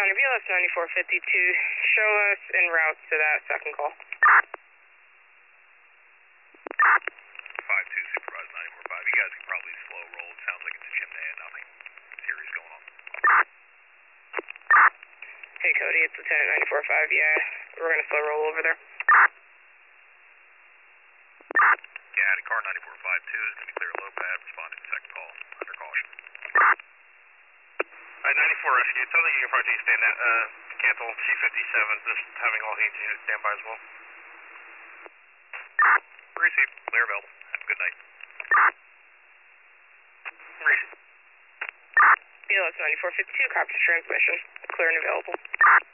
Center BLS 9452, show us en route to that second call. 5-2, supervised 94-5. You guys can probably slow roll. It sounds like it's a chimney and nothing serious going on. Hey Cody, it's Lieutenant 94-5. Yeah, we're gonna slow roll over there. Yeah, the car 94-5-2 is going to be clear low pad, responding to second call, under caution. Alright, 94 rescue, tell the Union Party to stand at, cancel C-57, just having all hands units stand by as well. Received, clear available. Have a good night. Received. BLS 9452, copy transmission, clear and available.